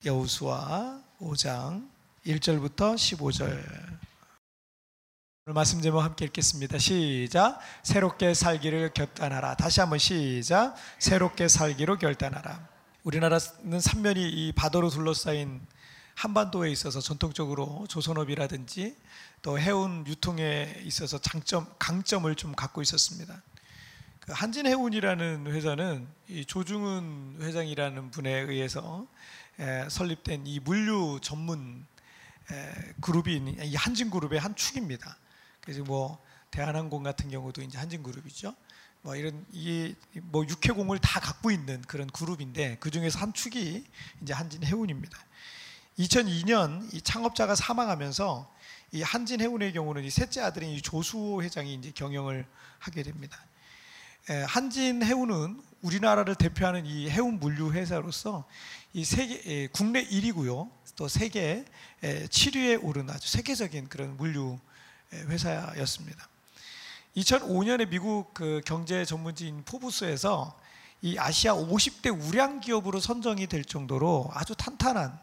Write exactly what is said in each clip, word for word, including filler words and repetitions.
여호수아 오 장 일 절부터 십오 절. 오늘 말씀 제목 함께 읽겠습니다. 시작. 새롭게 살기를 결단하라. 다시 한번 시작. 새롭게 살기로 결단하라. 우리나라는 삼면이 이 바다로 둘러싸인 한반도에 있어서 전통적으로 조선업이라든지 또 해운 유통에 있어서 장점, 강점을 좀 갖고 있었습니다. 그 한진해운이라는 회사는 이 조중훈 회장이라는 분에 의해서 에, 설립된 이 물류 전문 에, 그룹이 이 한진그룹의 한 축입니다. 그래서 뭐 대한항공 같은 경우도 이제 한진그룹이죠. 뭐 이런 이 뭐 육해공을 다 갖고 있는 그런 그룹인데 그 중에서 한 축이 이제 한진해운입니다. 이천이 년 이 창업자가 사망하면서 이 한진해운의 경우는 이 셋째 아들인 이 조수호 회장이 이제 경영을 하게 됩니다. 에, 한진해운은 우리나라를 대표하는 이 해운 물류 회사로서 이 세계 에, 국내 일 위고요. 또 세계 칠 위에 오른 아주 세계적인 그런 물류 회사였습니다. 이천오 년에 미국 그 경제 전문지인 포브스에서 이 아시아 오십 대 우량 기업으로 선정이 될 정도로 아주 탄탄한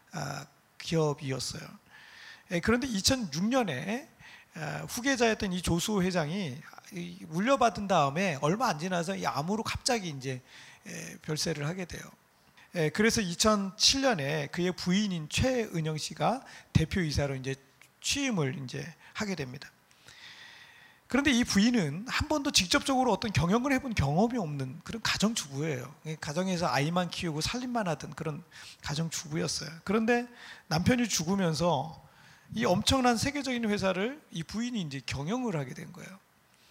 기업이었어요. 그런데 이천육 년에 후계자였던 이 조수호 회장이 물려받은 다음에 얼마 안 지나서 이 암으로 갑자기 이제 별세를 하게 돼요. 그래서 이천칠 년에 그의 부인인 최은영 씨가 대표이사로 이제 취임을 이제 하게 됩니다. 그런데 이 부인은 한 번도 직접적으로 어떤 경영을 해본 경험이 없는 그런 가정주부예요. 가정에서 아이만 키우고 살림만 하던 그런 가정주부였어요. 그런데 남편이 죽으면서 이 엄청난 세계적인 회사를 이 부인이 이제 경영을 하게 된 거예요.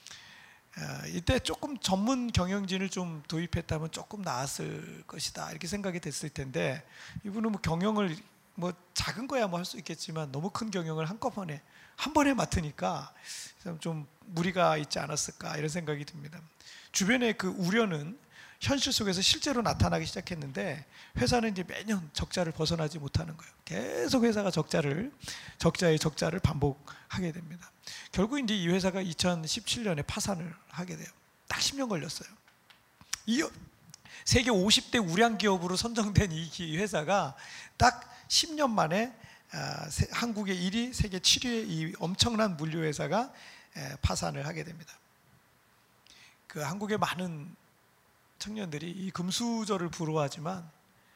이때 조금 전문 경영진을 좀 도입했다면 조금 나았을 것이다 이렇게 생각이 됐을 텐데 이분은 뭐 경영을 뭐 작은 거야 뭐 할 수 있겠지만 너무 큰 경영을 한꺼번에 한 번에 맡으니까 좀 무리가 있지 않았을까 이런 생각이 듭니다. 주변의 그 우려는 현실 속에서 실제로 나타나기 시작했는데 회사는 이제 매년 적자를 벗어나지 못하는 거예요. 계속 회사가 적자를 적자의 적자를 반복하게 됩니다. 결국 이제 이 회사가 이천십칠 년에 파산을 하게 돼요. 딱 십 년 걸렸어요. 이 세계 오십 대 우량 기업으로 선정된 이 회사가 딱 십 년 만에 한국의 일 위, 세계 칠 위의 이 엄청난 물류 회사가 파산을 하게 됩니다. 그 한국의 많은 청년들이 이 금수저를 부러워하지만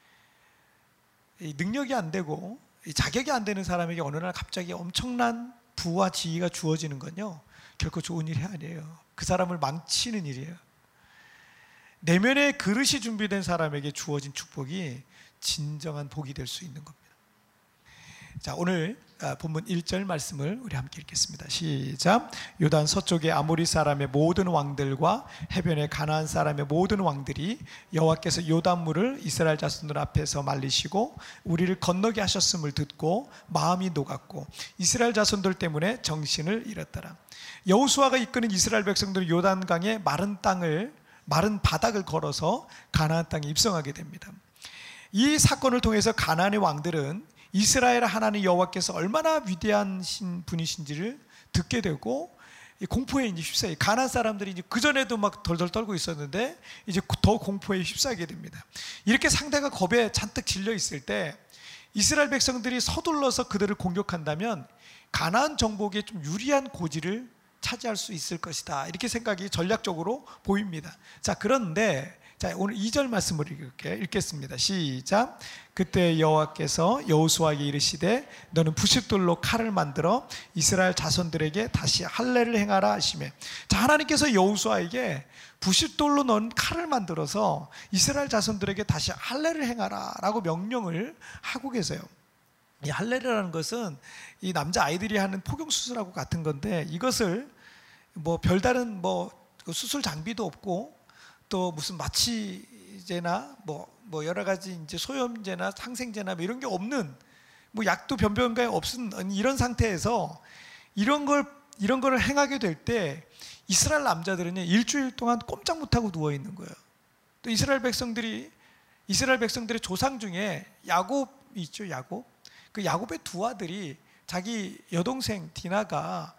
이 능력이 안 되고 이 자격이 안 되는 사람에게 어느 날 갑자기 엄청난 부와 지위가 주어지는 건요 결코 좋은 일이 아니에요. 그 사람을 망치는 일이에요. 내면의 그릇이 준비된 사람에게 주어진 축복이 진정한 복이 될 수 있는 겁니다. 자, 오늘 본문 일 절 말씀을 우리 함께 읽겠습니다. 시작. 요단 서쪽의 아모리 사람의 모든 왕들과 해변의 가나안 사람의 모든 왕들이 여호와께서 요단물을 이스라엘 자손들 앞에서 말리시고 우리를 건너게 하셨음을 듣고 마음이 녹았고 이스라엘 자손들 때문에 정신을 잃었더라. 여호수아가 이끄는 이스라엘 백성들은 요단강의 마른 땅을 마른 바닥을 걸어서 가나안 땅에 입성하게 됩니다. 이 사건을 통해서 가나안의 왕들은 이스라엘 하나님 여호와께서 얼마나 위대한 분이신지를 듣게 되고 공포에 이제 휩싸이. 가나안 사람들이 이제 그 전에도 막 덜덜 떨고 있었는데 이제 더 공포에 휩싸이게 됩니다. 이렇게 상대가 겁에 잔뜩 질려 있을 때 이스라엘 백성들이 서둘러서 그들을 공격한다면 가나안 정복에 좀 유리한 고지를 차지할 수 있을 것이다. 이렇게 생각이 전략적으로 보입니다. 자, 그런데 자, 오늘 이 절 말씀을 읽겠습니다. 시작. 그때 여호와께서 여호수아에게 이르시되 너는 부싯돌로 칼을 만들어 이스라엘 자손들에게 다시 할례를 행하라 하시매. 자, 하나님께서 여호수아에게 부싯돌로 넣은 칼을 만들어서 이스라엘 자손들에게 다시 할례를 행하라 라고 명령을 하고 계세요. 이 할례라는 것은 이 남자 아이들이 하는 포경 수술하고 같은 건데 이것을 뭐 별다른 뭐 수술 장비도 없고 또 무슨 마취제나 뭐, 뭐 여러 가지 이제 소염제나 항생제나 뭐 이런 게 없는 뭐 약도 변변가에 없은 이런 상태에서 이런 걸 이런 거를 행하게 될 때 이스라엘 남자들은 일주일 동안 꼼짝 못하고 누워 있는 거예요. 또 이스라엘 백성들이 이스라엘 백성들의 조상 중에 야곱이 있죠. 야곱. 그 야곱의 두 아들이 자기 여동생 디나가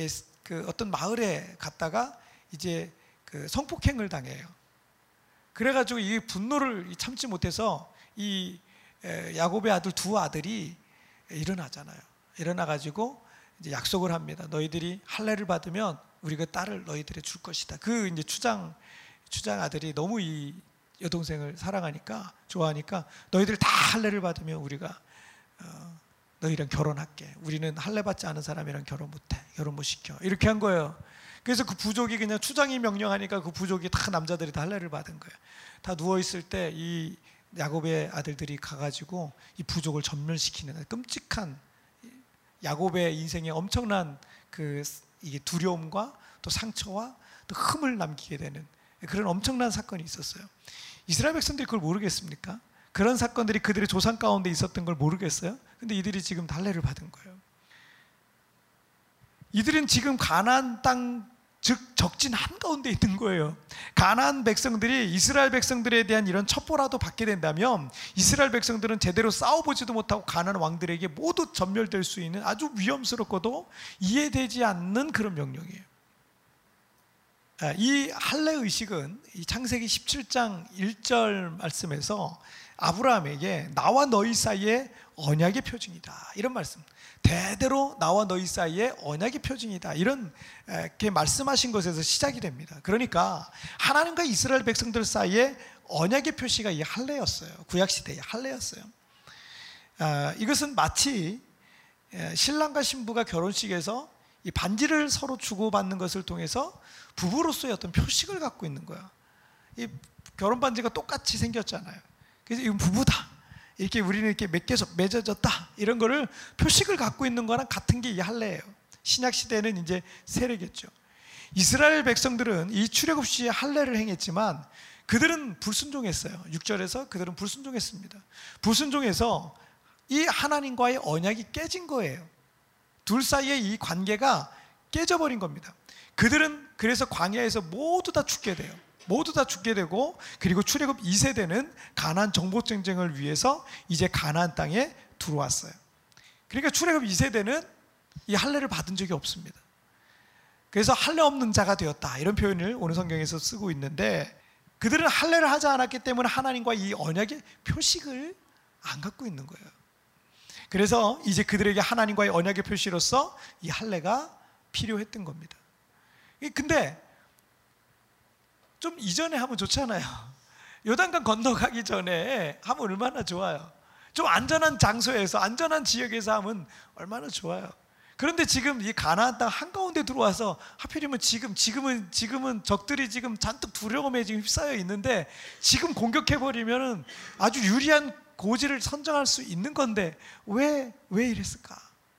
그 어떤 마을에 갔다가 이제 그 성폭행을 당해요. 그래가지고 이 분노를 참지 못해서 이 야곱의 아들 두 아들이 일어나잖아요. 일어나 가지고 이제 약속을 합니다. 너희들이 할례를 받으면 우리가 딸을 너희들에 줄 것이다. 그 이제 추장 추장 아들이 너무 이 여동생을 사랑하니까 좋아하니까 너희들 다 할례를 받으면 우리가 어, 너희랑 결혼할게. 우리는 할례 받지 않은 사람이랑 결혼 못해. 결혼 못 시켜. 이렇게 한 거예요. 그래서 그 부족이 그냥 추장이 명령하니까 그 부족이 다 남자들이 다 할례를 받은 거예요. 다 누워 있을 때 이 야곱의 아들들이 가가지고 이 부족을 전멸시키는 끔찍한 야곱의 인생에 엄청난 그 이게 두려움과 또 상처와 또 흠을 남기게 되는 그런 엄청난 사건이 있었어요. 이스라엘 백성들이 그걸 모르겠습니까? 그런 사건들이 그들의 조상 가운데 있었던 걸 모르겠어요? 근데 이들이 지금 할례를 받은 거예요. 이들은 지금 가나안 땅, 즉 적진 한가운데 있는 거예요. 가나안 백성들이 이스라엘 백성들에 대한 이런 첩보라도 받게 된다면 이스라엘 백성들은 제대로 싸워보지도 못하고 가나안 왕들에게 모두 전멸될 수 있는 아주 위험스럽고도 이해되지 않는 그런 명령이에요. 이 할례 의식은 이 창세기 십칠 장 일 절 말씀에서 아브라함에게 나와 너희 사이에 언약의 표징이다 이런 말씀, 대대로 나와 너희 사이에 언약의 표징이다 이렇게 말씀하신 것에서 시작이 됩니다. 그러니까 하나님과 이스라엘 백성들 사이에 언약의 표시가 이 할례였어요. 구약시대의 할례였어요. 이것은 마치 신랑과 신부가 결혼식에서 이 반지를 서로 주고받는 것을 통해서 부부로서의 어떤 표식을 갖고 있는 거야. 이 결혼 반지가 똑같이 생겼잖아요. 그래서 이건 부부다. 이렇게 우리는 이렇게 맺혀서 맺어졌다. 이런 거를 표식을 갖고 있는 거랑 같은 게 이 할례예요. 신약 시대는 이제 세례겠죠. 이스라엘 백성들은 이 출애굽 시에 할례를 행했지만 그들은 불순종했어요. 육 절에서 그들은 불순종했습니다. 불순종해서 이 하나님과의 언약이 깨진 거예요. 둘 사이의 이 관계가 깨져버린 겁니다. 그들은 그래서 광야에서 모두 다 죽게 돼요. 모두 다 죽게 되고, 그리고 출애굽 이 세대는 가나안 정복 전쟁을 위해서 이제 가나안 땅에 들어왔어요. 그러니까 출애굽 이 세대는 이 할례를 받은 적이 없습니다. 그래서 할례 없는 자가 되었다 이런 표현을 오늘 성경에서 쓰고 있는데, 그들은 할례를 하지 않았기 때문에 하나님과 이 언약의 표식을 안 갖고 있는 거예요. 그래서 이제 그들에게 하나님과의 언약의 표시로서 이 할례가 필요했던 겁니다. 근데 좀 이전에 하면 좋잖아요. 요단강 건너가기 전에 하면 얼마나 좋아요. 좀 안전한 장소에서, 안전한 지역에서 하면 얼마나 좋아요. 그런데 지금 이 가나안 땅 한가운데 들어와서 하필이면 지금 지금은 지금은 적들이 지금 잔뜩 두려움에 지금 휩싸여 있는데, 지금 공격해버리면 아주 유리한 고지를 선정할 수 있는 건데 왜, 왜 이랬을까?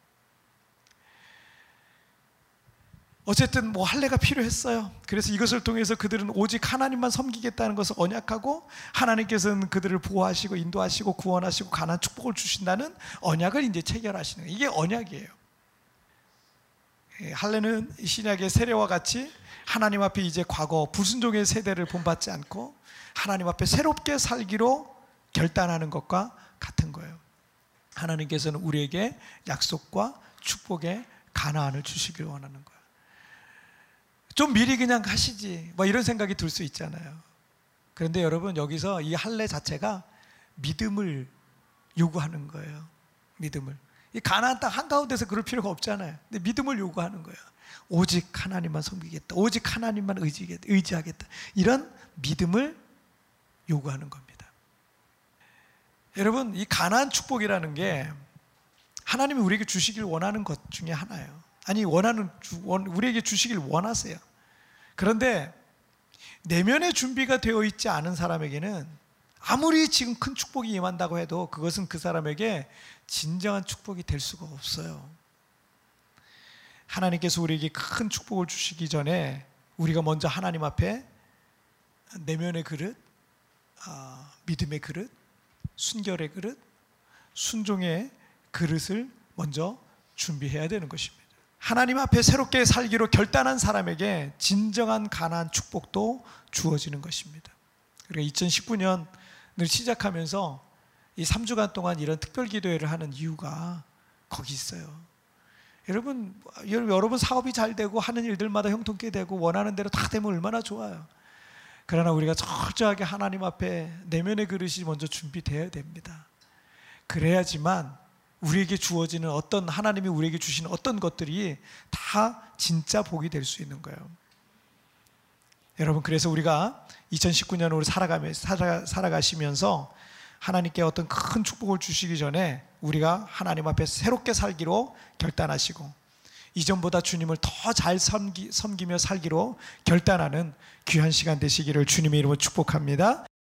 어쨌든 뭐 할례가 필요했어요. 그래서 이것을 통해서 그들은 오직 하나님만 섬기겠다는 것을 언약하고, 하나님께서는 그들을 보호하시고 인도하시고 구원하시고 가나안 축복을 주신다는 언약을 이제 체결하시는 거예요. 이게 언약이에요. 할례는 신약의 세례와 같이 하나님 앞에 이제 과거 불순종의 세대를 본받지 않고 하나님 앞에 새롭게 살기로 결단하는 것과 같은 거예요. 하나님께서는 우리에게 약속과 축복의 가나안을 주시길 원하는 거예요. 좀 미리 그냥 하시지 뭐 이런 생각이 들 수 있잖아요. 그런데 여러분, 여기서 이 할례 자체가 믿음을 요구하는 거예요. 믿음을. 이 가나안 땅 한가운데서 그럴 필요가 없잖아요. 근데 믿음을 요구하는 거예요. 오직 하나님만 섬기겠다, 오직 하나님만 의지하겠다, 이런 믿음을 요구하는 겁니다. 여러분, 이 가나안 축복이라는 게 하나님이 우리에게 주시길 원하는 것 중에 하나예요. 아니, 원하는 우리에게 주시길 원하세요. 그런데 내면의 준비가 되어 있지 않은 사람에게는 아무리 지금 큰 축복이 임한다고 해도 그것은 그 사람에게 진정한 축복이 될 수가 없어요. 하나님께서 우리에게 큰 축복을 주시기 전에 우리가 먼저 하나님 앞에 내면의 그릇, 믿음의 그릇, 순결의 그릇, 순종의 그릇을 먼저 준비해야 되는 것입니다. 하나님 앞에 새롭게 살기로 결단한 사람에게 진정한 가나안 축복도 주어지는 것입니다. 그러니까 이천십구 년을 시작하면서 이 삼 주간 동안 이런 특별 기도회를 하는 이유가 거기 있어요. 여러분, 여러분 사업이 잘 되고 하는 일들마다 형통케 되고 원하는 대로 다 되면 얼마나 좋아요. 그러나 우리가 철저하게 하나님 앞에 내면의 그릇이 먼저 준비되어야 됩니다. 그래야지만 우리에게 주어지는 어떤, 하나님이 우리에게 주시는 어떤 것들이 다 진짜 복이 될 수 있는 거예요. 여러분, 그래서 우리가 이천십구 년으로 살아가며, 살아, 살아가시면서 하나님께 어떤 큰 축복을 주시기 전에 우리가 하나님 앞에 새롭게 살기로 결단하시고 이전보다 주님을 더 잘 섬기, 섬기며 살기로 결단하는 귀한 시간 되시기를 주님의 이름으로 축복합니다.